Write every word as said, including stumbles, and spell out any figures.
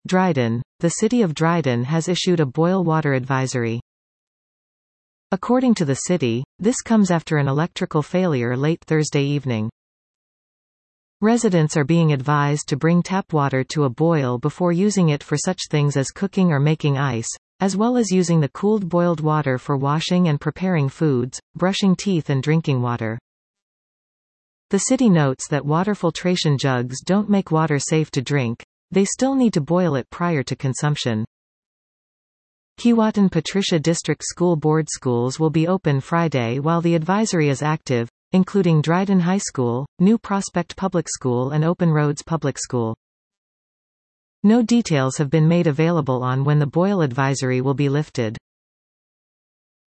Dryden. The city of Dryden has issued a boil water advisory. According to the city, this comes after an electrical failure late Thursday evening. Residents are being advised to bring tap water to a boil before using it for such things as cooking or making ice, as well as using the cooled boiled water for washing and preparing foods, brushing teeth and drinking water. The city notes that water filtration jugs don't make water safe to drink. They still need to boil it prior to consumption. Keewatin Patricia District School Board schools will be open Friday while the advisory is active, including Dryden High School, New Prospect Public School and Open Roads Public School. No details have been made available on when the boil advisory will be lifted.